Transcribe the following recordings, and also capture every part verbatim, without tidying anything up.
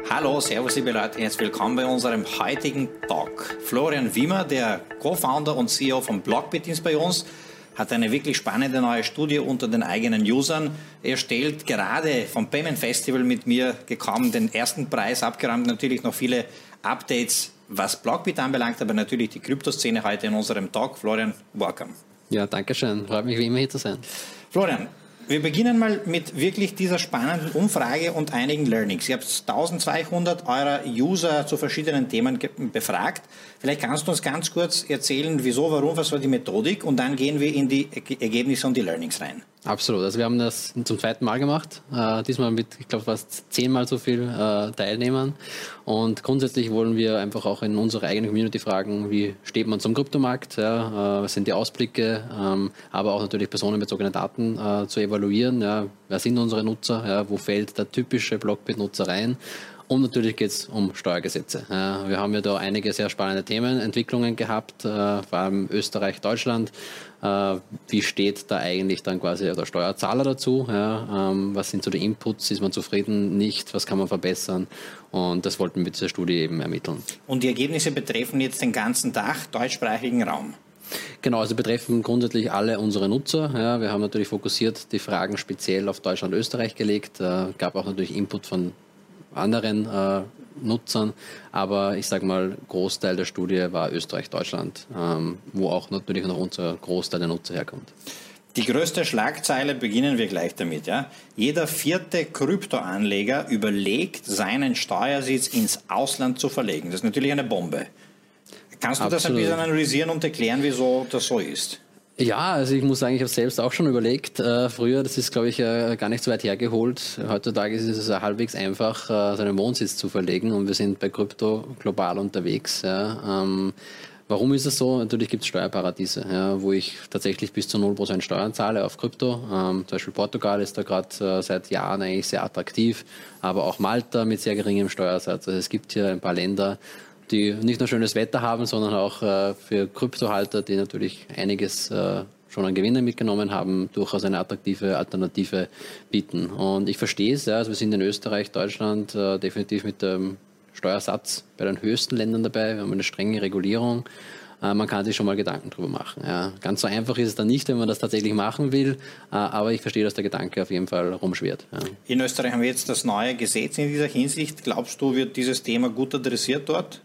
Hallo, servus liebe Leute, herzlich willkommen bei unserem heutigen Talk. Florian Wimmer, der Co-Founder und C E O von Blockbit, ist bei uns, hat eine wirklich spannende neue Studie unter den eigenen Usern. Er stellt gerade vom Payment Festival mit mir gekommen den ersten Preis abgeräumt, natürlich noch viele Updates, was Blockbit anbelangt, aber natürlich die Kryptoszene heute in unserem Talk. Florian, welcome. Ja, danke schön. Freut mich wie immer hier zu sein. Florian, wir beginnen mal mit wirklich dieser spannenden Umfrage und einigen Learnings. Ihr habt eintausendzweihundert eurer User zu verschiedenen Themen befragt. Vielleicht kannst du uns ganz kurz erzählen, wieso, warum, was war die Methodik, und dann gehen wir in die Ergebnisse und die Learnings rein. Absolut. Also wir haben das zum zweiten Mal gemacht. Äh, diesmal mit, ich glaube, fast zehnmal so viel äh, Teilnehmern. Und grundsätzlich wollen wir einfach auch in unserer eigenen Community fragen, wie steht man zum Kryptomarkt, ja, äh, was sind die Ausblicke, ähm, aber auch natürlich personenbezogene Daten äh, zu evaluieren. Ja, wer sind unsere Nutzer? Ja, wo fällt der typische Blockbit-Nutzer rein? Und natürlich geht es um Steuergesetze. Ja, wir haben ja da einige sehr spannende Themen, Entwicklungen gehabt, äh, vor allem Österreich, Deutschland. Äh, wie steht da eigentlich dann quasi der Steuerzahler dazu? Ja, ähm, was sind so die Inputs? Ist man zufrieden? Nicht? Was kann man verbessern? Und das wollten wir mit dieser Studie eben ermitteln. Und die Ergebnisse betreffen jetzt den ganzen Tag deutschsprachigen Raum? Genau, also betreffen grundsätzlich alle unsere Nutzer. Ja, wir haben natürlich fokussiert die Fragen speziell auf Deutschland und Österreich gelegt. Äh, gab auch natürlich Input von anderen äh, Nutzern, aber ich sage mal, Großteil der Studie war Österreich, Deutschland, ähm, wo auch natürlich noch unser Großteil der Nutzer herkommt. Die größte Schlagzeile, beginnen wir gleich damit. Ja? Jeder vierte Kryptoanleger überlegt, seinen Steuersitz ins Ausland zu verlegen. Das ist natürlich eine Bombe. Kannst du Absolut. das ein bisschen analysieren und erklären, wieso das so ist? Ja, also ich muss sagen, ich habe selbst auch schon überlegt, äh, früher, das ist glaube ich äh, gar nicht so weit hergeholt. Heutzutage ist es äh, halbwegs einfach, äh, seinen Wohnsitz zu verlegen, und wir sind bei Krypto global unterwegs. Ja. Ähm, warum ist es so? Natürlich gibt es Steuerparadiese, ja, wo ich tatsächlich bis zu null Prozent Steuern zahle auf Krypto. Ähm, zum Beispiel Portugal ist da gerade äh, seit Jahren eigentlich sehr attraktiv, aber auch Malta mit sehr geringem Steuersatz. Also es gibt hier ein paar Länder, die nicht nur schönes Wetter haben, sondern auch äh, für Kryptohalter, die natürlich einiges äh, schon an Gewinnen mitgenommen haben, durchaus eine attraktive Alternative bieten. Und ich verstehe es, ja, also wir sind in Österreich, Deutschland äh, definitiv mit dem Steuersatz bei den höchsten Ländern dabei. Wir haben eine strenge Regulierung. Äh, man kann sich schon mal Gedanken drüber machen. Ja. Ganz so einfach ist es dann nicht, wenn man das tatsächlich machen will, äh, aber ich verstehe, dass der Gedanke auf jeden Fall rumschwirrt. Ja. In Österreich haben wir jetzt das neue Gesetz in dieser Hinsicht. Glaubst du, wird dieses Thema gut adressiert dort?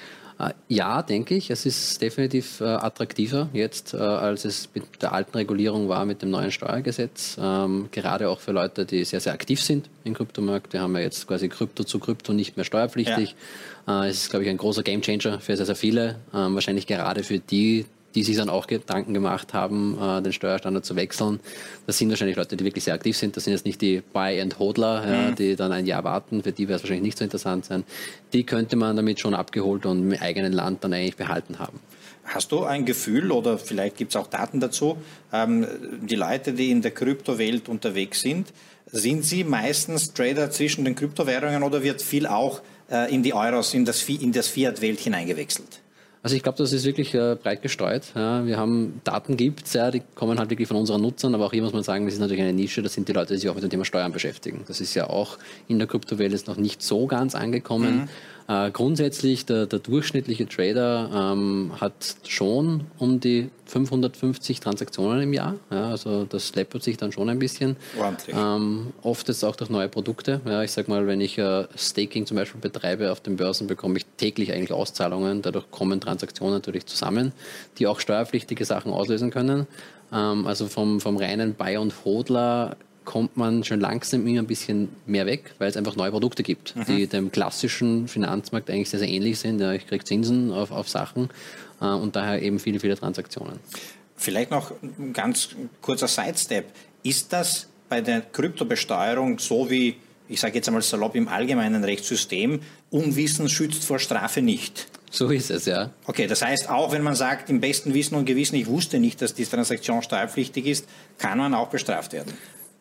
Ja, denke ich. Es ist definitiv äh, attraktiver jetzt, äh, als es mit der alten Regulierung war, mit dem neuen Steuergesetz. Ähm, gerade auch für Leute, die sehr, sehr aktiv sind im Kryptomarkt. Wir haben ja jetzt quasi Krypto zu Krypto nicht mehr steuerpflichtig. Ja. Äh, es ist, glaube ich, ein großer Gamechanger für sehr, sehr viele. Ähm, wahrscheinlich gerade für die, die sich dann auch Gedanken gemacht haben, äh, den Steuerstandard zu wechseln. Das sind wahrscheinlich Leute, die wirklich sehr aktiv sind. Das sind jetzt nicht die Buy-and-Hodler, mhm. ja, die dann ein Jahr warten. Für die wäre es wahrscheinlich nicht so interessant sein. Die könnte man damit schon abgeholt und im eigenen Land dann eigentlich behalten haben. Hast du ein Gefühl, oder vielleicht gibt es auch Daten dazu, ähm, die Leute, die in der Kryptowelt unterwegs sind, sind sie meistens Trader zwischen den Kryptowährungen, oder wird viel auch äh, in die Euros, in das, in das Fiat-Welt hineingewechselt? Also ich glaube, das ist wirklich äh, breit gestreut. Ja. Wir haben Daten gibt's, ja, die kommen halt wirklich von unseren Nutzern, aber auch hier muss man sagen, das ist natürlich eine Nische, das sind die Leute, die sich auch mit dem Thema Steuern beschäftigen. Das ist ja auch in der Kryptowelt jetzt noch nicht so ganz angekommen. Mhm. Äh, grundsätzlich, der, der durchschnittliche Trader ähm, hat schon um die fünfhundertfünfzig Transaktionen im Jahr. Ja, also das läppert sich dann schon ein bisschen. Ähm, oft jetzt auch durch neue Produkte. Ja, ich sag mal, wenn ich äh, Staking zum Beispiel betreibe auf den Börsen, bekomme ich täglich eigentlich Auszahlungen. Dadurch kommen Transaktionen natürlich zusammen, die auch steuerpflichtige Sachen auslösen können. Ähm, also vom, vom reinen Buy- und Hodler kommt man schon langsam immer ein bisschen mehr weg, weil es einfach neue Produkte gibt, mhm. die dem klassischen Finanzmarkt eigentlich sehr, sehr ähnlich sind. Ja, ich kriege Zinsen auf, auf Sachen äh, und daher eben viele, viele Transaktionen. Vielleicht noch ein ganz kurzer Sidestep. Ist das bei der Kryptobesteuerung so wie, ich sage jetzt einmal salopp, im allgemeinen Rechtssystem, Unwissen schützt vor Strafe nicht? So ist es, ja. Okay, das heißt, auch wenn man sagt, im besten Wissen und Gewissen, ich wusste nicht, dass die Transaktion steuerpflichtig ist, kann man auch bestraft werden?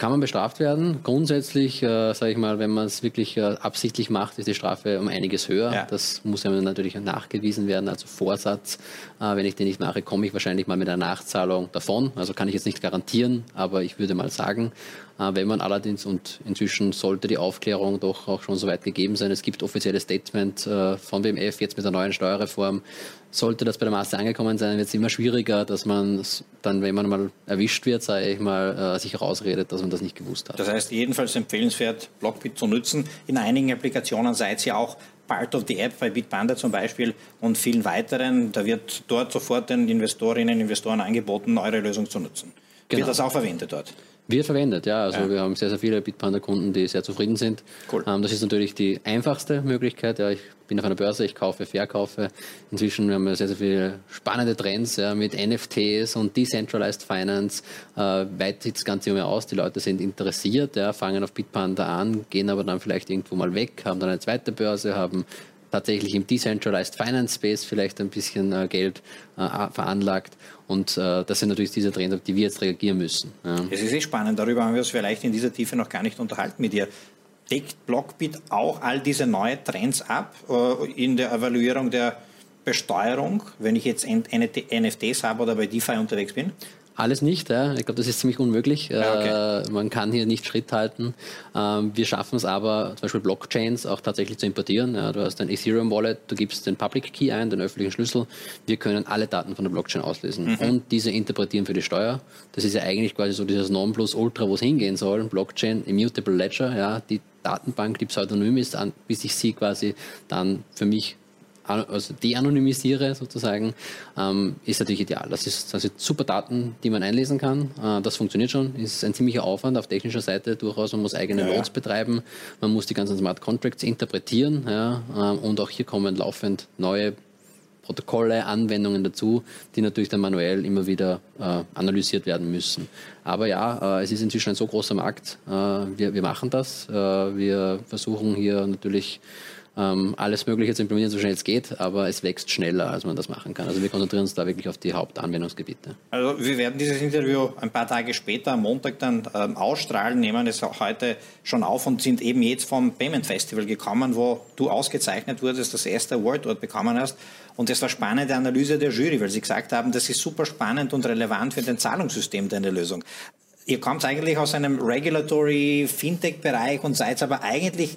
Kann man bestraft werden? Grundsätzlich, äh, sage ich mal, wenn man es wirklich äh, absichtlich macht, ist die Strafe um einiges höher. Ja. Das muss ja natürlich nachgewiesen werden, also Vorsatz. Äh, wenn ich den nicht mache, komme ich wahrscheinlich mal mit einer Nachzahlung davon. Also kann ich jetzt nicht garantieren, aber ich würde mal sagen, äh, wenn man allerdings, und inzwischen sollte die Aufklärung doch auch schon so weit gegeben sein, es gibt offizielle Statement äh, von B M F jetzt mit der neuen Steuerreform, sollte das bei der Masse angekommen sein, wird es immer schwieriger, dass man dann, wenn man mal erwischt wird, sage ich mal, äh, sich herausredet, dass man das nicht gewusst hat. Das heißt, jedenfalls empfehlenswert, Blockbit zu nutzen. In einigen Applikationen seid ihr auch Part of the App, bei Bitpanda zum Beispiel und vielen weiteren. Da wird dort sofort den Investorinnen und Investoren angeboten, eure Lösung zu nutzen. Genau. Wird das auch verwendet dort? Wird verwendet, ja. Also ja. Wir haben sehr, sehr viele Bitpanda-Kunden, die sehr zufrieden sind. Cool. Ähm, das ist natürlich die einfachste Möglichkeit. Ja, ich bin auf einer Börse, ich kaufe, verkaufe. Inzwischen haben wir sehr, sehr viele spannende Trends ja, mit N F Ts und Decentralized Finance. Äh, weit sieht das Ganze immer aus. Die Leute sind interessiert, ja, fangen auf Bitpanda an, gehen aber dann vielleicht irgendwo mal weg, haben dann eine zweite Börse, haben tatsächlich im Decentralized Finance Space vielleicht ein bisschen äh, Geld äh, veranlagt. Und äh, das sind natürlich diese Trends, auf die wir jetzt reagieren müssen. Ja. Es ist eh spannend, darüber haben wir uns vielleicht in dieser Tiefe noch gar nicht unterhalten mit dir. Deckt Blockbit auch all diese neuen Trends ab äh, in der Evaluierung der Besteuerung, wenn ich jetzt N F Ts habe oder bei DeFi unterwegs bin? Alles nicht, ja. Ich glaube, das ist ziemlich unmöglich. Ja, okay. äh, man kann hier nicht Schritt halten. Ähm, wir schaffen es aber, zum Beispiel Blockchains auch tatsächlich zu importieren. Ja, du hast ein Ethereum-Wallet, du gibst den Public Key ein, den öffentlichen Schlüssel. Wir können alle Daten von der Blockchain auslesen mhm. und diese interpretieren für die Steuer. Das ist ja eigentlich quasi so dieses Nonplusultra, wo es hingehen soll. Blockchain, Immutable Ledger, ja, die Datenbank, die pseudonym ist, an, bis ich sie quasi dann für mich also de-anonymisiere sozusagen, ähm, ist natürlich ideal. Das, ist, das sind super Daten, die man einlesen kann. Äh, das funktioniert schon. Ist ein ziemlicher Aufwand auf technischer Seite durchaus. Man muss eigene ja, Nodes ja. betreiben. Man muss die ganzen Smart Contracts interpretieren. Ja, äh, und auch hier kommen laufend neue Protokolle, Anwendungen dazu, die natürlich dann manuell immer wieder äh, analysiert werden müssen. Aber ja, äh, es ist inzwischen ein so großer Markt. Äh, wir, wir machen das. Äh, wir versuchen hier natürlich Ähm, alles Mögliche zu implementieren, so schnell es geht, aber es wächst schneller, als man das machen kann. Also wir konzentrieren uns da wirklich auf die Hauptanwendungsgebiete. Also wir werden dieses Interview ein paar Tage später, am Montag dann ähm, ausstrahlen, nehmen es auch heute schon auf und sind eben jetzt vom Payment Festival gekommen, wo du ausgezeichnet wurdest, das erste Award dort bekommen hast. Und das war spannende Analyse der Jury, weil sie gesagt haben, das ist super spannend und relevant für den Zahlungssystem deine Lösung. Ihr kommt eigentlich aus einem Regulatory Fintech-Bereich und seid aber eigentlich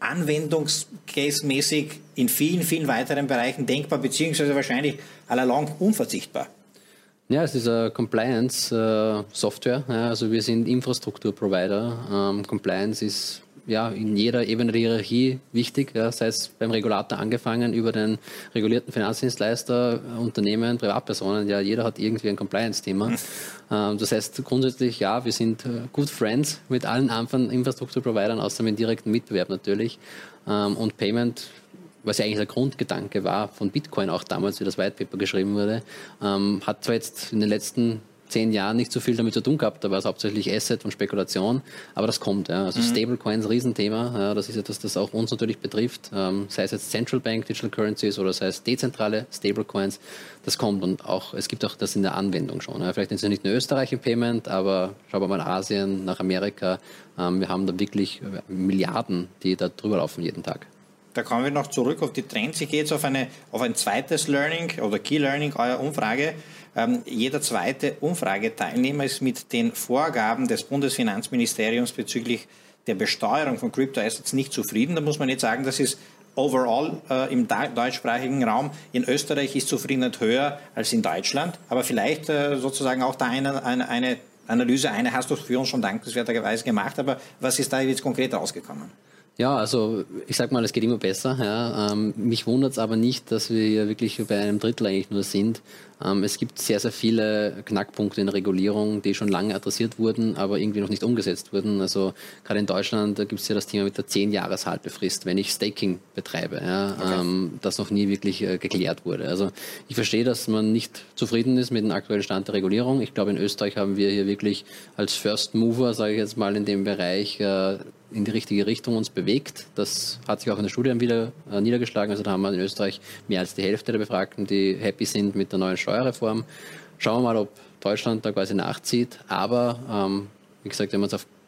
anwendungscase-mäßig in vielen, vielen weiteren Bereichen denkbar, beziehungsweise wahrscheinlich allalong unverzichtbar. Ja, es ist eine Compliance-Software. Ja, also wir sind Infrastrukturprovider. Ähm, Compliance ist ja in jeder Ebene der Hierarchie wichtig, ja, sei es beim Regulator angefangen, über den regulierten Finanzdienstleister, Unternehmen, Privatpersonen. Ja, jeder hat irgendwie ein Compliance-Thema. Mhm. Ähm, das heißt grundsätzlich, ja, wir sind äh, good friends mit allen anderen Infrastrukturprovidern, außer mit direkten Mitbewerb natürlich. Ähm, und Payment, was ja eigentlich der Grundgedanke war von Bitcoin auch damals, wie das White Paper geschrieben wurde, ähm, hat zwar jetzt in den letzten zehn Jahren nicht so viel damit zu tun gehabt, da war es hauptsächlich Asset und Spekulation, aber das kommt. Ja. Also mhm. Stablecoins, Riesenthema, ja, das ist etwas, das auch uns natürlich betrifft, ähm, sei es jetzt Central Bank Digital Currencies oder sei es dezentrale Stablecoins, das kommt und auch, es gibt auch das in der Anwendung schon. Ja. Vielleicht ist es nicht in Österreich im Payment, aber schauen wir mal nach Asien, nach Amerika, ähm, wir haben da wirklich Milliarden, die da drüber laufen jeden Tag. Da kommen wir noch zurück auf die Trends. Ich gehe jetzt auf, eine, auf ein zweites Learning oder Key Learning eurer Umfrage. Ähm, jeder zweite Umfrageteilnehmer ist mit den Vorgaben des Bundesfinanzministeriums bezüglich der Besteuerung von Crypto-Assets nicht zufrieden. Da muss man jetzt sagen, das ist overall äh, im deutschsprachigen Raum. In Österreich ist Zufriedenheit höher als in Deutschland. Aber vielleicht äh, sozusagen auch da eine, eine, eine Analyse, eine hast du für uns schon dankenswerterweise gemacht. Aber was ist da jetzt konkret rausgekommen? Ja, also ich sag mal, es geht immer besser. Ja. Ähm, mich wundert es aber nicht, dass wir hier wirklich bei einem Drittel eigentlich nur sind. Ähm, es gibt sehr, sehr viele Knackpunkte in der Regulierung, die schon lange adressiert wurden, aber irgendwie noch nicht umgesetzt wurden. Also gerade in Deutschland gibt es ja das Thema mit der zehn Jahres Haltefrist, wenn ich Staking betreibe, ja, okay. ähm, das noch nie wirklich äh, geklärt wurde. Also ich verstehe, dass man nicht zufrieden ist mit dem aktuellen Stand der Regulierung. Ich glaube, in Österreich haben wir hier wirklich als First Mover, sage ich jetzt mal, in dem Bereich äh, in die richtige Richtung uns bewegt. Das hat sich auch in der Studie wieder äh, niedergeschlagen. Also da haben wir in Österreich mehr als die Hälfte der Befragten, die happy sind mit der neuen Steuerreform. Schauen wir mal, ob Deutschland da quasi nachzieht. Aber ähm, wie gesagt, wenn wir uns auf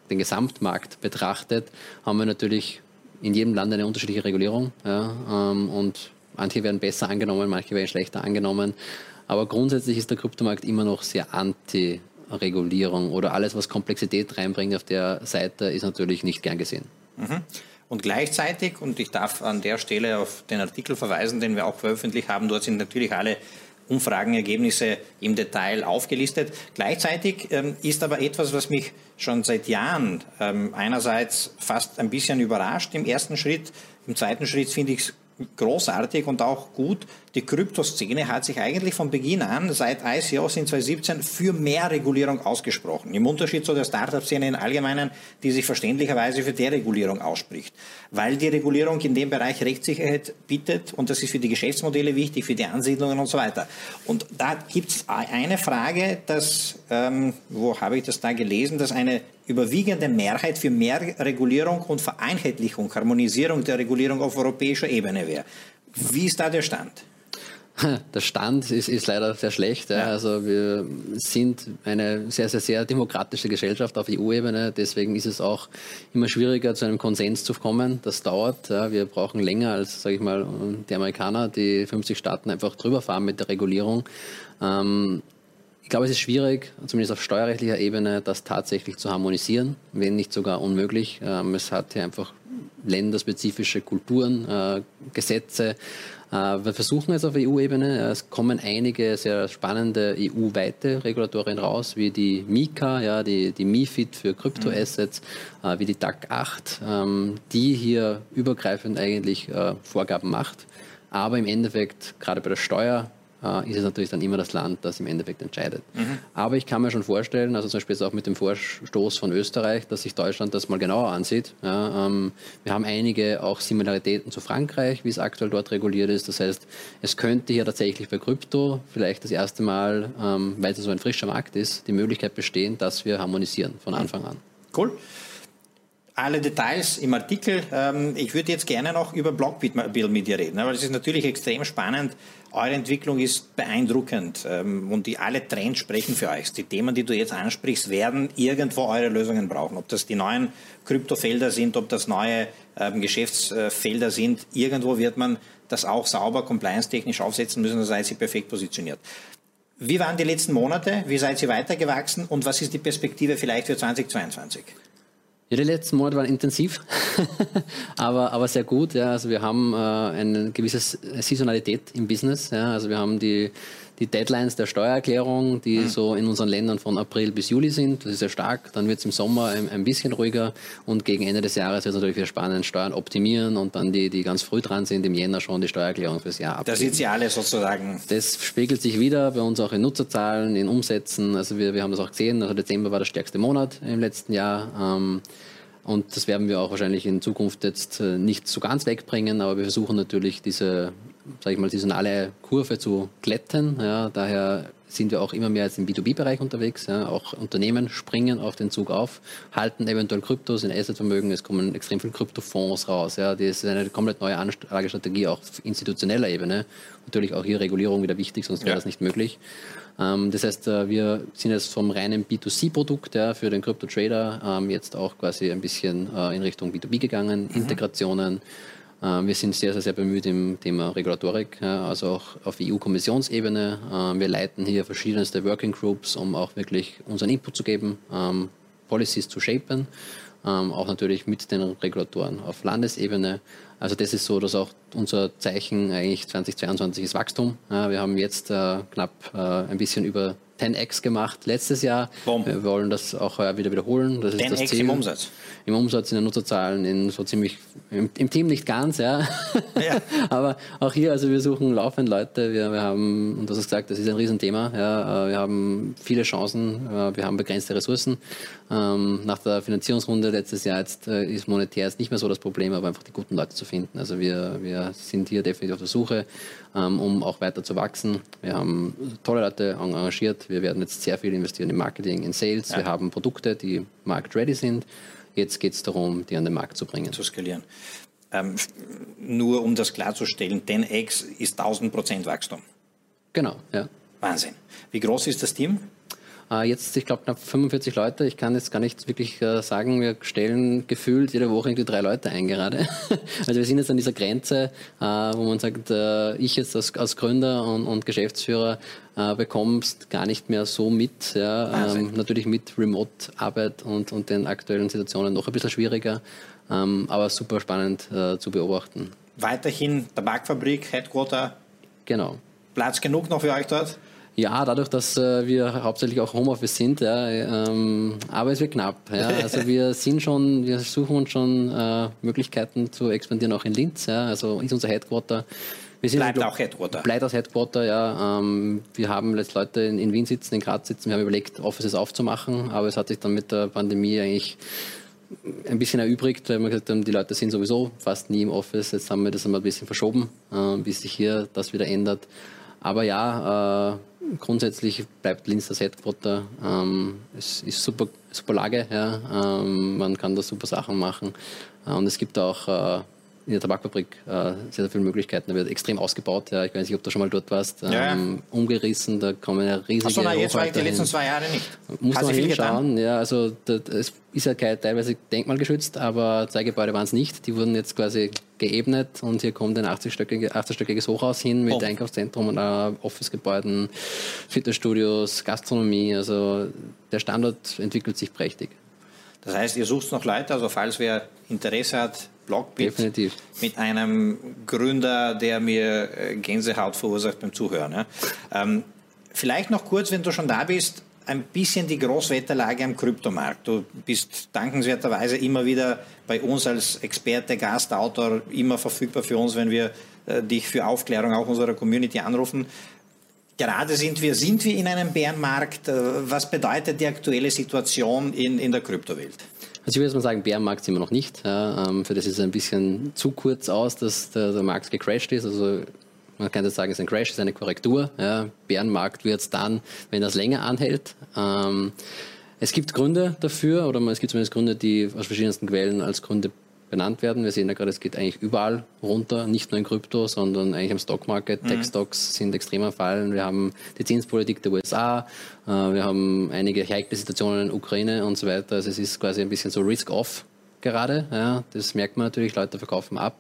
den Gesamtmarkt betrachtet, haben wir natürlich in jedem Land eine unterschiedliche Regulierung. Ja, ähm, und manche werden besser angenommen, manche werden schlechter angenommen. Aber grundsätzlich ist der Kryptomarkt immer noch sehr anti-Regulierung oder alles, was Komplexität reinbringt auf der Seite, ist natürlich nicht gern gesehen. Mhm. Und gleichzeitig, und ich darf an der Stelle auf den Artikel verweisen, den wir auch veröffentlicht haben, dort sind natürlich alle Umfragenergebnisse im Detail aufgelistet. Gleichzeitig ähm, ist aber etwas, was mich schon seit Jahren ähm, einerseits fast ein bisschen überrascht im ersten Schritt, im zweiten Schritt finde ich es großartig und auch gut. Die Kryptoszene hat sich eigentlich von Beginn an, seit I C Os in zwanzig siebzehn, für mehr Regulierung ausgesprochen. Im Unterschied zu der Startup-Szene im Allgemeinen, die sich verständlicherweise für Deregulierung ausspricht. Weil die Regulierung in dem Bereich Rechtssicherheit bietet und das ist für die Geschäftsmodelle wichtig, für die Ansiedlungen und so weiter. Und da gibt es eine Frage, dass, ähm, wo habe ich das da gelesen, dass eine überwiegende Mehrheit für mehr Regulierung und Vereinheitlichung, Harmonisierung der Regulierung auf europäischer Ebene wäre. Wie ist da der Stand? Der Stand ist, ist leider sehr schlecht. Ja. Ja. Also wir sind eine sehr, sehr, sehr demokratische Gesellschaft auf E U-Ebene. Deswegen ist es auch immer schwieriger, zu einem Konsens zu kommen. Das dauert. Ja. Wir brauchen länger als, sage ich mal, die Amerikaner, die fünfzig Staaten einfach drüber fahren mit der Regulierung. Ähm, Ich glaube, es ist schwierig, zumindest auf steuerrechtlicher Ebene, das tatsächlich zu harmonisieren, wenn nicht sogar unmöglich. Es hat hier einfach länderspezifische Kulturen, Gesetze. Wir versuchen es auf E U-Ebene. Es kommen einige sehr spannende E U-weite Regulatorien raus, wie die MiCA, ja, die, die MiFID für Kryptoassets, mhm. wie die D A C acht, die hier übergreifend eigentlich Vorgaben macht. Aber im Endeffekt, gerade bei der Steuer, ist es natürlich dann immer das Land, das im Endeffekt entscheidet. Mhm. Aber ich kann mir schon vorstellen, also zum Beispiel jetzt auch mit dem Vorstoß von Österreich, dass sich Deutschland das mal genauer ansieht. Ja, ähm, wir haben einige auch Similaritäten zu Frankreich, wie es aktuell dort reguliert ist. Das heißt, es könnte hier tatsächlich bei Krypto vielleicht das erste Mal, ähm, weil es so ein frischer Markt ist, die Möglichkeit bestehen, dass wir harmonisieren von Anfang an. Cool. Alle Details im Artikel. Ich würde jetzt gerne noch über Blockbit mit dir reden, weil es ist natürlich extrem spannend. Eure Entwicklung ist beeindruckend und die alle Trends sprechen für euch. Die Themen, die du jetzt ansprichst, werden irgendwo eure Lösungen brauchen. Ob das die neuen Kryptofelder sind, ob das neue Geschäftsfelder sind, irgendwo wird man das auch sauber compliance-technisch aufsetzen müssen, dann seid ihr perfekt positioniert. Wie waren die letzten Monate? Wie seid ihr weitergewachsen und was ist die Perspektive vielleicht für zweitausendzweiundzwanzig? Ja, die letzten Monate waren intensiv, aber, aber sehr gut. Ja. Also wir haben äh, eine gewisse Saisonalität im Business. Ja. Also wir haben die, die Deadlines der Steuererklärung, die mhm. so in unseren Ländern von April bis Juli sind. Das ist sehr stark. Dann wird es im Sommer ein, ein bisschen ruhiger und gegen Ende des Jahres wird es natürlich wieder spannend, Steuern optimieren und dann die, die ganz früh dran sind, im Jänner schon die Steuererklärung fürs Jahr abgeben. Da sind sie alle sozusagen. Das spiegelt sich wieder bei uns auch in Nutzerzahlen, in Umsätzen. Also wir, wir haben das auch gesehen. Also Dezember war der stärkste Monat im letzten Jahr. Ähm, Und das werden wir auch wahrscheinlich in Zukunft jetzt nicht so ganz wegbringen, aber wir versuchen natürlich diese, sage ich mal, saisonale Kurve zu glätten. Ja, daher sind wir auch immer mehr jetzt im B zwei B-Bereich unterwegs. Ja. Auch Unternehmen springen auf den Zug auf, halten eventuell Kryptos in Assetvermögen. Es kommen extrem viele Kryptofonds raus. Ja. Das ist eine komplett neue Anlagestrategie, auch auf institutioneller Ebene. Natürlich auch hier Regulierung wieder wichtig, sonst wäre ja. das nicht möglich. Das heißt, wir sind jetzt vom reinen B zwei C-Produkt ja, für den Krypto-Trader jetzt auch quasi ein bisschen in Richtung B zwei B gegangen, mhm. Integrationen. Wir sind sehr, sehr, sehr bemüht im Thema Regulatorik, ja, also auch auf E U-Kommissionsebene. Wir leiten hier verschiedenste Working Groups, um auch wirklich unseren Input zu geben, Policies zu shapen. Ähm, auch natürlich mit den Regulatoren auf Landesebene. Also das ist so, dass auch unser Zeichen eigentlich zweitausendzweiundzwanzig ist Wachstum. Ja, wir haben jetzt äh, knapp äh, ein bisschen über zehn x gemacht letztes Jahr. Boom. Wir wollen das auch heuer wieder wiederholen. Das ist das Ziel. Im Umsatz? Im Umsatz, in den Nutzerzahlen, in so ziemlich, im, im Team nicht ganz, ja. ja. Aber auch hier, also wir suchen laufend Leute. Wir, wir haben, und du hast gesagt, das ist ein Riesenthema. Ja. Wir haben viele Chancen, wir haben begrenzte Ressourcen. Nach der Finanzierungsrunde letztes Jahr jetzt ist monetär jetzt nicht mehr so das Problem, aber einfach die guten Leute zu finden. Also wir, wir sind hier definitiv auf der Suche, um auch weiter zu wachsen. Wir haben tolle Leute engagiert. Wir werden jetzt sehr viel investieren in Marketing, in Sales. Ja. Wir haben Produkte, die market-ready sind. Jetzt geht es darum, die an den Markt zu bringen. Zu skalieren. Ähm, nur um das klarzustellen, zehn x ist tausend Prozent Wachstum. Genau, ja. Wahnsinn. Wie groß ist das Team? Äh, jetzt, ich glaube, knapp fünfundvierzig Leute. Ich kann jetzt gar nicht wirklich äh, sagen, wir stellen gefühlt jede Woche irgendwie drei Leute ein gerade. Also wir sind jetzt an dieser Grenze, äh, wo man sagt, äh, ich jetzt als, als Gründer und, und Geschäftsführer äh, bekommst gar nicht mehr so mit. Ja, ähm, natürlich mit Remote-Arbeit und, und den aktuellen Situationen noch ein bisschen schwieriger, ähm, aber super spannend äh, zu beobachten. Weiterhin Tabakfabrik, Headquarter. Genau. Platz genug noch für euch dort? Ja, dadurch, dass äh, wir hauptsächlich auch Homeoffice sind, ja, ähm, aber es wird knapp. Ja. Also wir sind schon, wir suchen uns schon äh, Möglichkeiten zu expandieren, auch in Linz. Ja. Also ist unser Headquarter. Wir sind bleibt auch Headquarter. Bleibt als Headquarter, ja. Ähm, wir haben jetzt Leute in, in Wien sitzen, in Graz sitzen. Wir haben überlegt, Offices aufzumachen, aber es hat sich dann mit der Pandemie eigentlich ein bisschen erübrigt, weil wir gesagt haben, die Leute sind sowieso fast nie im Office. Jetzt haben wir das einmal ein bisschen verschoben, äh, bis sich hier das wieder ändert. Aber ja, äh, grundsätzlich bleibt Linz das Headquarter. Ähm, es ist super, super Lage, ja. Ähm, man kann da super Sachen machen. Äh, und es gibt auch äh, in der Tabakfabrik äh, sehr, sehr viele Möglichkeiten. Da wird extrem ausgebaut. Ja. Ich weiß nicht, ob du schon mal dort warst. Ähm, ja, ja. Umgerissen, da kommen ja riesige Achso, nein, jetzt war ich die letzten zwei Jahre nicht. Muss man hinschauen. Ja, also das, es ist ja teilweise denkmalgeschützt, aber zwei Gebäude waren es nicht. Die wurden jetzt quasi geebnet und hier kommt ein achtzig-stöckiges Hochhaus hin mit oh. Einkaufszentrum und äh, Office-Gebäuden, Fitnessstudios, Gastronomie. Also der Standort entwickelt sich prächtig. Das heißt, ihr sucht noch Leute, also falls wer Interesse hat, Blockbit. Definitiv. Mit einem Gründer, der mir Gänsehaut verursacht beim Zuhören. Ja. Ähm, vielleicht noch kurz, wenn du schon da bist, ein bisschen die Großwetterlage am Kryptomarkt. Du bist dankenswerterweise immer wieder bei uns als Experte, Gastautor, immer verfügbar für uns, wenn wir äh, dich für Aufklärung auch unserer Community anrufen. Gerade sind wir, sind wir in einem Bärenmarkt. Was bedeutet die aktuelle Situation in, in der Kryptowelt? Also ich würde jetzt mal sagen, Bärenmarkt sind wir noch nicht. Ja, ähm, für das ist es ein bisschen zu kurz aus, dass der, der Markt gecrashed ist. Also man kann jetzt sagen, es ist ein Crash, es ist eine Korrektur. Ja, Bärenmarkt wird es dann, wenn das länger anhält. Ähm, es gibt Gründe dafür, oder es gibt zumindest Gründe, die aus verschiedensten Quellen als Gründe benannt werden. Wir sehen ja gerade, es geht eigentlich überall runter, nicht nur in Krypto, sondern eigentlich am Stockmarket. Mhm. Tech-Stocks sind extrem am Fallen. Wir haben die Zinspolitik der U S A, äh, wir haben einige heikle Situationen in der Ukraine und so weiter. Also es ist quasi ein bisschen so Risk-Off gerade. Ja. Das merkt man natürlich, Leute verkaufen ab.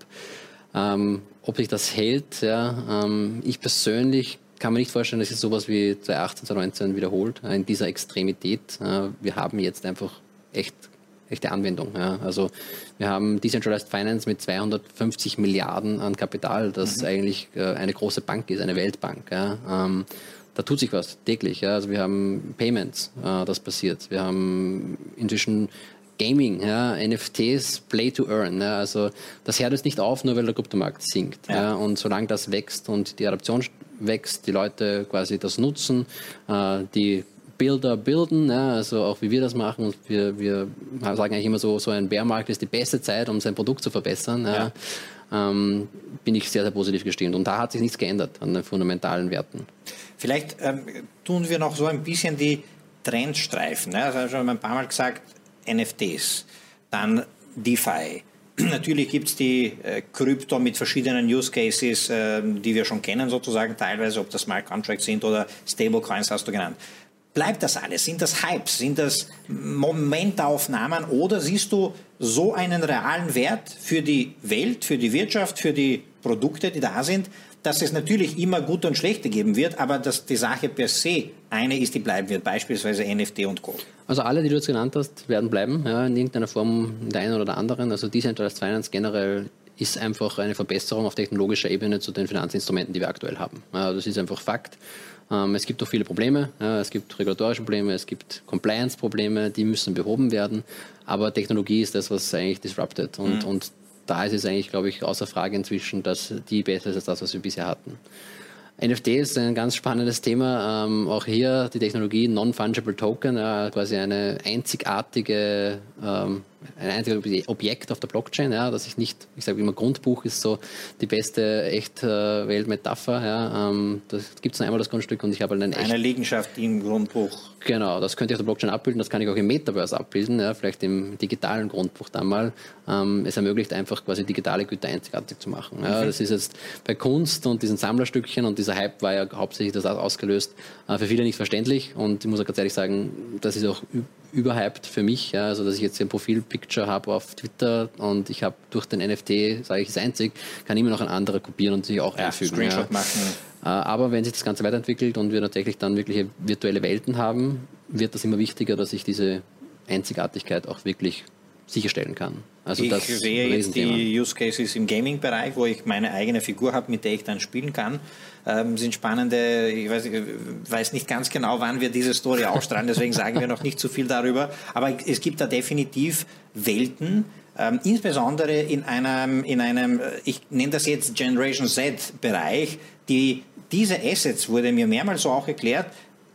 Ähm, ob sich das hält, ja, ähm, ich persönlich kann mir nicht vorstellen, dass sich sowas wie zwanzig achtzehn, zwanzig neunzehn wiederholt, äh, in dieser Extremität. Äh, wir haben jetzt einfach echt echte Anwendung. Ja. Also wir haben Decentralized Finance mit zweihundertfünfzig Milliarden an Kapital, das mhm. eigentlich äh, eine große Bank ist, eine Weltbank. Ja. Ähm, da tut sich was täglich. Ja. Also wir haben Payments, äh, das passiert. Wir haben inzwischen Gaming, ja, N F Ts, Play to Earn. Ja. Also das hört jetzt nicht auf, nur weil der Kryptomarkt sinkt. Ja. Ja. Und solange das wächst und die Adaption wächst, die Leute quasi das nutzen, äh, die Builder bilden, ja, also auch wie wir das machen. Und wir, wir sagen eigentlich immer so, so ein Bärmarkt ist die beste Zeit, um sein Produkt zu verbessern. Ja. Ja. Ähm, bin ich sehr, sehr positiv gestimmt. Und da hat sich nichts geändert an den fundamentalen Werten. Vielleicht ähm, tun wir noch so ein bisschen die Trends streifen. Ne? Also schon ein paar Mal gesagt, N F Ts, dann DeFi. Natürlich gibt es die äh, Krypto mit verschiedenen Use Cases, äh, die wir schon kennen sozusagen, teilweise, ob das Smart Contracts sind oder Stablecoins hast du genannt. Bleibt das alles? Sind das Hypes? Sind das Momentaufnahmen? Oder siehst du so einen realen Wert für die Welt, für die Wirtschaft, für die Produkte, die da sind, dass es natürlich immer gute und schlechte geben wird, aber dass die Sache per se eine ist, die bleiben wird, beispielsweise N F T und Co. Also alle, die du jetzt genannt hast, werden bleiben, ja, in irgendeiner Form, in der einen oder der anderen. Also Decentralized Finance generell ist einfach eine Verbesserung auf technologischer Ebene zu den Finanzinstrumenten, die wir aktuell haben. Ja, das ist einfach Fakt. Ähm, es gibt auch viele Probleme. Ja, es gibt regulatorische Probleme, es gibt Compliance-Probleme, die müssen behoben werden. Aber Technologie ist das, was eigentlich disrupted. Und, mhm. und da ist es eigentlich, glaube ich, außer Frage inzwischen, dass die besser ist als das, was wir bisher hatten. N F T ist ein ganz spannendes Thema. Ähm, auch hier die Technologie Non-Fungible Token, äh, quasi eine einzigartige, ähm, ein einziges Objekt auf der Blockchain, ja, dass ich nicht, ich sage immer, Grundbuch ist so die beste Echt-Welt-Metapher. Ja, ähm, da gibt es einmal das Grundstück und ich habe einen Eine Liegenschaft im Grundbuch. Genau, das könnte ich auf der Blockchain abbilden, das kann ich auch im Metaverse abbilden, ja, vielleicht im digitalen Grundbuch dann mal. Ähm, es ermöglicht einfach quasi digitale Güter einzigartig zu machen. Ja, mhm. Das ist jetzt bei Kunst und diesen Sammlerstückchen und dieser Hype war ja hauptsächlich das ausgelöst, äh, für viele nicht verständlich und ich muss auch ganz ehrlich sagen, das ist auch überhyped für mich, ja, also dass ich jetzt ein Profilpicture habe auf Twitter und ich habe durch den N F T, sage ich, ist einzig, kann immer noch ein anderer kopieren und sich auch ja, einfügen. Screenshot ja. machen. Aber wenn sich das Ganze weiterentwickelt und wir tatsächlich dann wirkliche virtuelle Welten haben, wird das immer wichtiger, dass ich diese Einzigartigkeit auch wirklich sicherstellen kann. Also ich das sehe jetzt die Use Cases im Gaming-Bereich, wo ich meine eigene Figur habe, mit der ich dann spielen kann. Ähm, sind spannende, ich weiß, ich weiß nicht ganz genau, wann wir diese Story ausstrahlen, deswegen sagen wir noch nicht zu viel darüber. Aber es gibt da definitiv Welten, ähm, insbesondere in einem, in einem, ich nenne das jetzt Generation Z-Bereich, die diese Assets, wurde mir mehrmals so auch erklärt,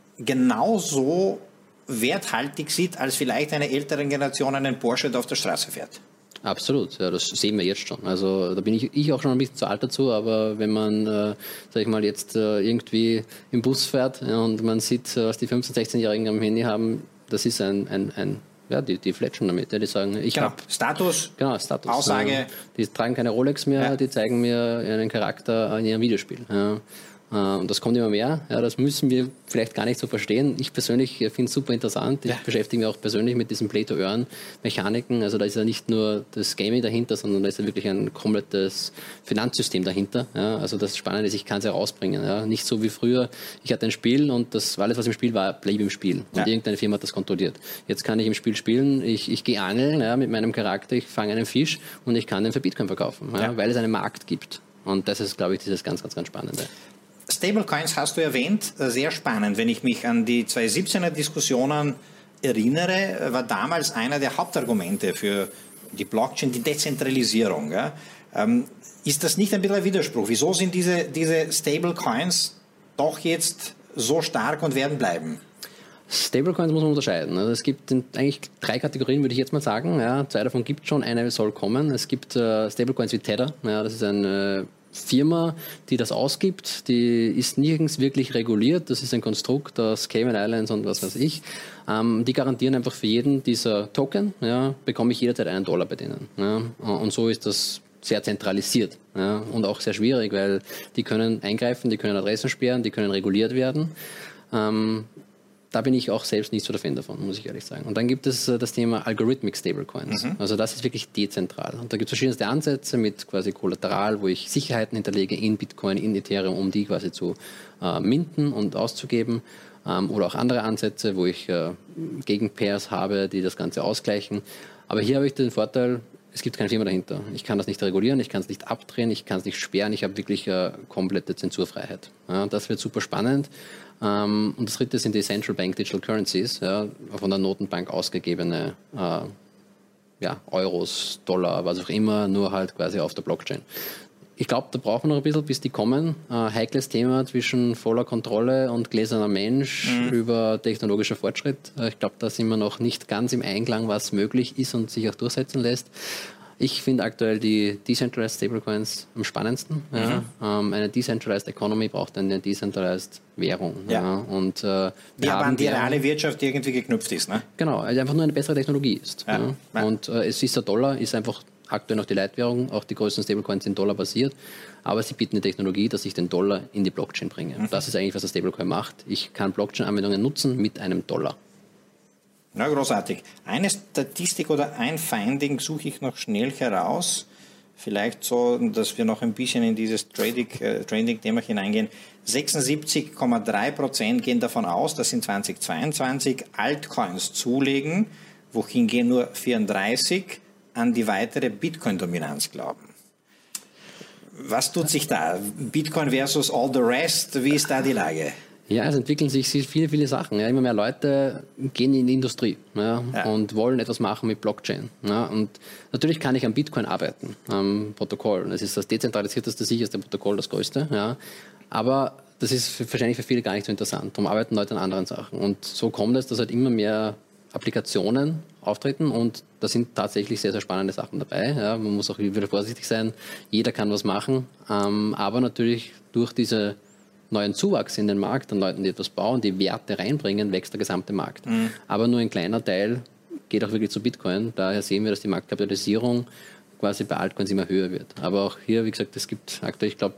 genauso werthaltig sieht, als vielleicht eine ältere Generation einen Porsche, der auf der Straße fährt. Absolut, ja, das sehen wir jetzt schon. Also da bin ich, ich auch schon ein bisschen zu alt dazu, aber wenn man, äh, sag ich mal, jetzt äh, irgendwie im Bus fährt ja, und man sieht, was die fünfzehn-, sechzehnjährigen am Handy haben, das ist ein, ein, ein ja, die, die fletschen damit, ja, die sagen, ich genau. habe Status, genau, Status, Aussage. Ja, die tragen keine Rolex mehr, ja. Die zeigen mir einen Charakter in ihrem Videospiel. Ja. Und das kommt immer mehr. Ja, das müssen wir vielleicht gar nicht so verstehen. Ich persönlich finde es super interessant. Ich ja. beschäftige mich auch persönlich mit diesen Play-to-Earn-Mechaniken. Also da ist ja nicht nur das Gaming dahinter, sondern da ist ja wirklich ein komplettes Finanzsystem dahinter. Ja, also das Spannende ist, ich kann es herausbringen. Ja. Nicht so wie früher, ich hatte ein Spiel und das alles, was im Spiel war, blieb im Spiel. Und ja. irgendeine Firma hat das kontrolliert. Jetzt kann ich im Spiel spielen, ich, ich gehe angeln ja, mit meinem Charakter, ich fange einen Fisch und ich kann den für Bitcoin verkaufen, ja, ja. weil es einen Markt gibt. Und das ist, glaube ich, dieses ganz, ganz, ganz Spannende. Stablecoins hast du erwähnt, sehr spannend. Wenn ich mich an die zwanzig siebzehner Diskussionen erinnere, war damals einer der Hauptargumente für die Blockchain die Dezentralisierung. Ja? Ähm, ist das nicht ein bisschen ein Widerspruch? Wieso sind diese, diese Stablecoins doch jetzt so stark und werden bleiben? Stablecoins muss man unterscheiden. Also es gibt eigentlich drei Kategorien, würde ich jetzt mal sagen. Ja, zwei davon gibt es schon, eine soll kommen. Es gibt äh, Stablecoins wie Tether. Ja, das ist ein äh, Firma, die das ausgibt, die ist nirgends wirklich reguliert. Das ist ein Konstrukt aus Cayman Islands und was weiß ich. Ähm, die garantieren einfach für jeden dieser Token, ja, bekomme ich jederzeit einen Dollar bei denen. Ja. Und so ist das sehr zentralisiert, ja, und auch sehr schwierig, weil die können eingreifen, die können Adressen sperren, die können reguliert werden. Ähm, Da bin ich auch selbst nicht so der Fan davon, muss ich ehrlich sagen. Und dann gibt es äh, das Thema Algorithmic Stablecoins. Mhm. Also das ist wirklich dezentral. Und da gibt es verschiedenste Ansätze mit quasi Kollateral, wo ich Sicherheiten hinterlege in Bitcoin, in Ethereum, um die quasi zu äh, minten und auszugeben. Ähm, oder auch andere Ansätze, wo ich äh, Gegenpairs habe, die das Ganze ausgleichen. Aber hier habe ich den Vorteil, es gibt keine Firma dahinter. Ich kann das nicht regulieren, ich kann es nicht abdrehen, ich kann es nicht sperren, ich habe wirklich äh, komplette Zensurfreiheit. Ja, das wird super spannend. Um, und das dritte sind die Central Bank Digital Currencies, ja, von der Notenbank ausgegebene äh, ja, Euros, Dollar, was auch immer, nur halt quasi auf der Blockchain. Ich glaube, da brauchen wir noch ein bisschen, bis die kommen. Äh, heikles Thema zwischen voller Kontrolle und gläserner Mensch mhm. über technologischer Fortschritt. Äh, ich glaube, da sind wir noch nicht ganz im Einklang, was möglich ist und sich auch durchsetzen lässt. Ich finde aktuell die Decentralized Stablecoins am spannendsten. Mhm. Ja. Ähm, eine Decentralized Economy braucht eine Decentralized Währung. Ja. Ja. Und, äh, die aber an die reale Wirtschaft irgendwie geknüpft ist. Ne? Genau, also einfach nur eine bessere Technologie ist. Ja. Ja. Und äh, es ist der Dollar, ist einfach aktuell noch die Leitwährung. Auch die größten Stablecoins sind Dollar basiert. Aber sie bieten eine Technologie, dass ich den Dollar in die Blockchain bringe. Mhm. Das ist eigentlich, was der Stablecoin macht. Ich kann Blockchain-Anwendungen nutzen mit einem Dollar. Na, großartig. Eine Statistik oder ein Finding suche ich noch schnell heraus. Vielleicht so, dass wir noch ein bisschen in dieses Trading-Thema äh, hineingehen. sechsundsiebzig Komma drei Prozent gehen davon aus, dass in zweitausendzweiundzwanzig Altcoins zulegen, wohingegen nur vierunddreißig an die weitere Bitcoin-Dominanz glauben. Was tut sich da? Bitcoin versus all the rest, wie ist da die Lage? Ja, es entwickeln sich viele, viele Sachen. Ja. Immer mehr Leute gehen in die Industrie, ja, ja. und wollen etwas machen mit Blockchain. Ja. Und natürlich kann ich am Bitcoin arbeiten, am Protokoll. Es ist das dezentralisierteste, sicherste Protokoll, das größte. Ja. Aber das ist wahrscheinlich für viele gar nicht so interessant. Darum arbeiten Leute an anderen Sachen. Und so kommt es, dass halt immer mehr Applikationen auftreten und da sind tatsächlich sehr, sehr spannende Sachen dabei. Ja, man muss auch wieder vorsichtig sein, jeder kann was machen, ähm, aber natürlich durch diese neuen Zuwachs in den Markt an Leuten, die etwas bauen, die Werte reinbringen, wächst der gesamte Markt. Mhm. Aber nur ein kleiner Teil geht auch wirklich zu Bitcoin. Daher sehen wir, dass die Marktkapitalisierung quasi bei Altcoins immer höher wird. Aber auch hier, wie gesagt, es gibt aktuell, ich glaube,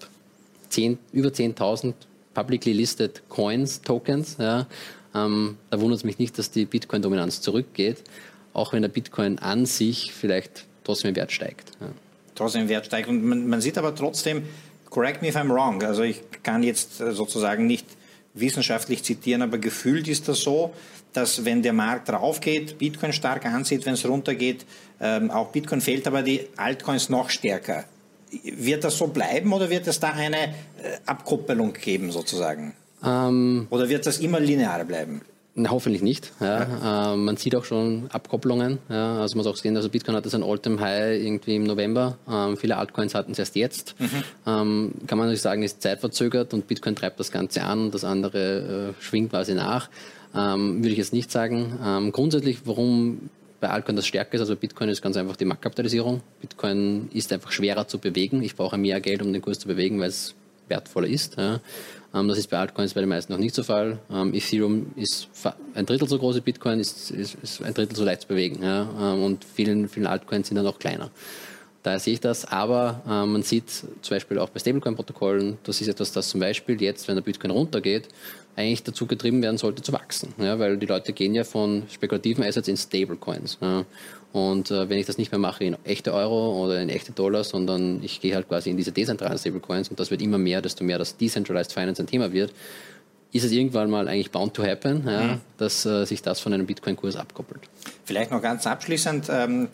über zehntausend publicly listed Coins, Tokens. Ja. Ähm, da wundert es mich nicht, dass die Bitcoin-Dominanz zurückgeht, auch wenn der Bitcoin an sich vielleicht trotzdem im Wert steigt. Ja. Trotzdem im Wert steigt. Und man, man sieht aber trotzdem, correct me if I'm wrong, also ich kann jetzt sozusagen nicht wissenschaftlich zitieren, aber gefühlt ist das so, dass wenn der Markt raufgeht, Bitcoin stark ansieht, wenn es runtergeht, ähm, auch Bitcoin fällt, aber die Altcoins noch stärker. Wird das so bleiben oder wird es da eine äh, Abkoppelung geben sozusagen? Ähm, oder wird das immer linear bleiben? Na, hoffentlich nicht. Ja. Ja. Äh, man sieht auch schon Abkopplungen. Ja. Also man hat auch gesehen, also Bitcoin hatte sein All-Time-High irgendwie im November. Ähm, viele Altcoins hatten es erst jetzt. Mhm. Ähm, kann man natürlich sagen, ist zeitverzögert und Bitcoin treibt das Ganze an und das andere äh, schwingt quasi nach. Ähm, würde ich jetzt nicht sagen. Ähm, grundsätzlich, warum bei Altcoin das stärker ist, also Bitcoin ist ganz einfach die Marktkapitalisierung. Bitcoin ist einfach schwerer zu bewegen. Ich brauche mehr Geld, um den Kurs zu bewegen, weil es wertvoller ist. Ja. Ähm, das ist bei Altcoins bei den meisten noch nicht so Fall. Ähm, Ethereum ist ein Drittel so groß wie Bitcoin, ist, ist, ist ein Drittel so leicht zu bewegen. Ja. Ähm, und vielen, vielen Altcoins sind dann auch kleiner. Daher sehe ich das, aber äh, man sieht zum Beispiel auch bei Stablecoin-Protokollen, das ist etwas, das zum Beispiel jetzt, wenn der Bitcoin runtergeht, eigentlich dazu getrieben werden sollte zu wachsen, ja, weil die Leute gehen ja von spekulativen Assets in Stablecoins. Ja. Und äh, wenn ich das nicht mehr mache in echte Euro oder in echte Dollar, sondern ich gehe halt quasi in diese dezentralen Stablecoins und das wird immer mehr, desto mehr das Decentralized Finance ein Thema wird, ist es irgendwann mal eigentlich bound to happen, ja, mhm. dass äh, sich das von einem Bitcoin-Kurs abkoppelt. Vielleicht noch ganz abschließend, ähm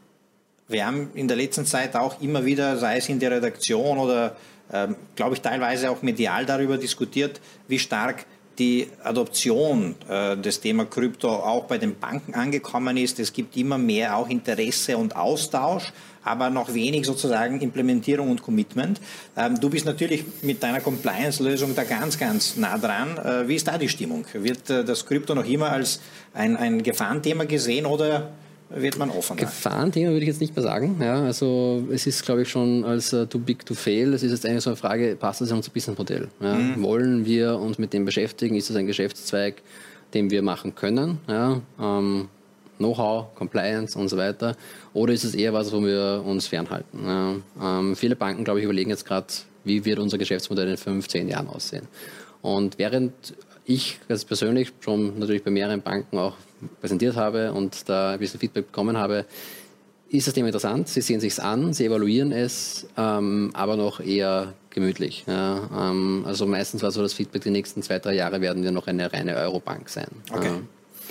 wir haben in der letzten Zeit auch immer wieder, sei es in der Redaktion oder, ähm, glaube ich, teilweise auch medial darüber diskutiert, wie stark die Adoption äh, des Thema Krypto auch bei den Banken angekommen ist. Es gibt immer mehr auch Interesse und Austausch, aber noch wenig sozusagen Implementierung und Commitment. Ähm, du bist natürlich mit deiner Compliance-Lösung da ganz, ganz nah dran. Äh, wie ist da die Stimmung? Wird äh, das Krypto noch immer als ein, ein Gefahrenthema gesehen oder wird man offener? Gefahrenthema würde ich jetzt nicht mehr sagen. Ja, also es ist, glaube ich, schon als uh, too big to fail. Es ist jetzt eigentlich so eine Frage, passt das in unser Businessmodell? Ja? Mhm. Wollen wir uns mit dem beschäftigen? Ist das ein Geschäftszweig, den wir machen können? Ja? Ähm, Know-how, Compliance und so weiter. Oder ist es eher was, wo wir uns fernhalten? Ja? Ähm, viele Banken, glaube ich, überlegen jetzt gerade, wie wird unser Geschäftsmodell in fünf, zehn Jahren aussehen? Und während ich ganz persönlich schon natürlich bei mehreren Banken auch präsentiert habe und da ein bisschen Feedback bekommen habe, ist das Thema interessant. Sie sehen sich an, sie evaluieren es, ähm, aber noch eher gemütlich. Ja, ähm, also meistens war so das Feedback, die nächsten zwei, drei Jahre werden wir noch eine reine Eurobank sein. Okay. Ähm,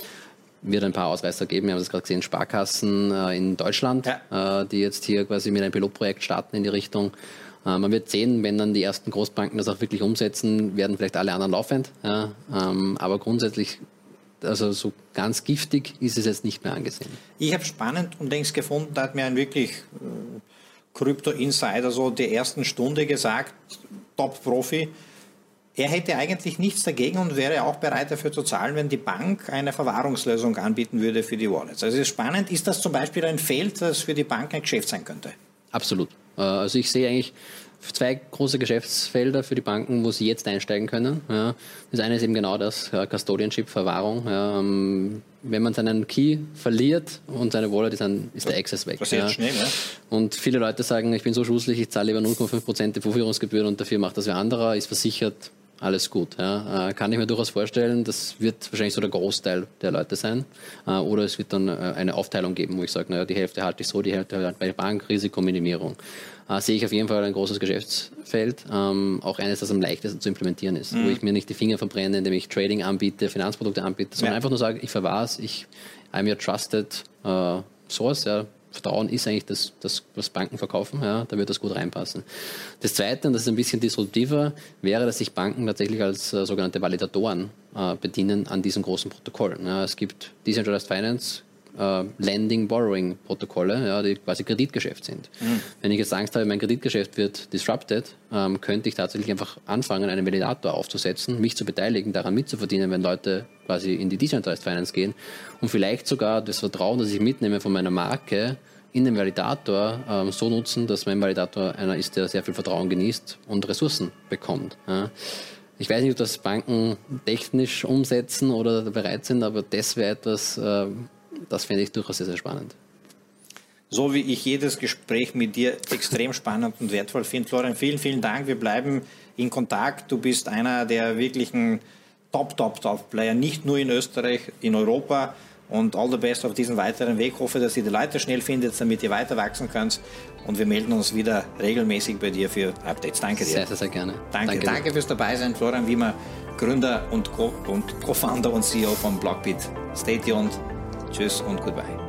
wird ein paar Ausreißer geben. Wir haben das gerade gesehen, Sparkassen äh, in Deutschland, ja. äh, die jetzt hier quasi mit einem Pilotprojekt starten in die Richtung. Äh, man wird sehen, wenn dann die ersten Großbanken das auch wirklich umsetzen, werden vielleicht alle anderen laufend. Ja, ähm, aber grundsätzlich, also so ganz giftig ist es jetzt nicht mehr angesehen. Ich habe spannend und denkst gefunden, da hat mir ein wirklich äh, Krypto-Insider so der ersten Stunde gesagt, Top-Profi, er hätte eigentlich nichts dagegen und wäre auch bereit dafür zu zahlen, wenn die Bank eine Verwahrungslösung anbieten würde für die Wallets. Also es ist spannend, ist das zum Beispiel ein Feld, das für die Bank ein Geschäft sein könnte? Absolut. Also ich sehe eigentlich zwei große Geschäftsfelder für die Banken, wo sie jetzt einsteigen können. Ja. Das eine ist eben genau das, ja, Custodianship, Verwahrung. Ja. Wenn man seinen Key verliert und seine Wallet ist, dann ist der Access weg. Passiert ja. schnell, ja. Und viele Leute sagen, ich bin so schusselig, ich zahle lieber null Komma fünf Prozent der Vorführungsgebühren und dafür macht das wer anderer, ist versichert, alles gut. Ja. Kann ich mir durchaus vorstellen, das wird wahrscheinlich so der Großteil der Leute sein. Oder es wird dann eine Aufteilung geben, wo ich sage, naja, die Hälfte halte ich so, die Hälfte halt bei der Bank, Risikominimierung. Äh, sehe ich auf jeden Fall ein großes Geschäftsfeld, ähm, auch eines, das am leichtesten zu implementieren ist, mhm. wo ich mir nicht die Finger verbrenne, indem ich Trading anbiete, Finanzprodukte anbiete, sondern ja. einfach nur sage, ich verwahre es, ich I'm your trusted uh, source, ja. Vertrauen ist eigentlich das, das, was Banken verkaufen, ja, da wird das gut reinpassen. Das Zweite, und das ist ein bisschen disruptiver, wäre, dass sich Banken tatsächlich als äh, sogenannte Validatoren äh, bedienen an diesen großen Protokollen. Ja. Es gibt Decentralized Finance, äh, Lending-Borrowing-Protokolle, ja, die quasi Kreditgeschäft sind. Mhm. Wenn ich jetzt Angst habe, mein Kreditgeschäft wird disrupted, ähm, könnte ich tatsächlich einfach anfangen, einen Validator aufzusetzen, mich zu beteiligen, daran mitzuverdienen, wenn Leute quasi in die Decentralized Finance gehen und vielleicht sogar das Vertrauen, das ich mitnehme von meiner Marke, in den Validator ähm, so nutzen, dass mein Validator einer ist, der sehr viel Vertrauen genießt und Ressourcen bekommt. Ja. Ich weiß nicht, ob das Banken technisch umsetzen oder bereit sind, aber das wäre etwas, äh, das fände ich durchaus sehr, sehr spannend. So wie ich jedes Gespräch mit dir extrem spannend und wertvoll finde. Florian, vielen, vielen Dank. Wir bleiben in Kontakt. Du bist einer der wirklichen Top, Top, Top-Player, nicht nur in Österreich, in Europa. Und all the best auf diesem weiteren Weg. Ich hoffe, dass ihr die Leute schnell findet, damit ihr weiter wachsen könnt. Und wir melden uns wieder regelmäßig bei dir für Updates. Danke dir. Sehr, sehr, sehr gerne. Danke, danke, danke danke fürs Dabeisein. Florian Wiemer, Gründer und Co- und Co-Founder und C E O von Blockbit. Stay tuned. Tschüss und goodbye.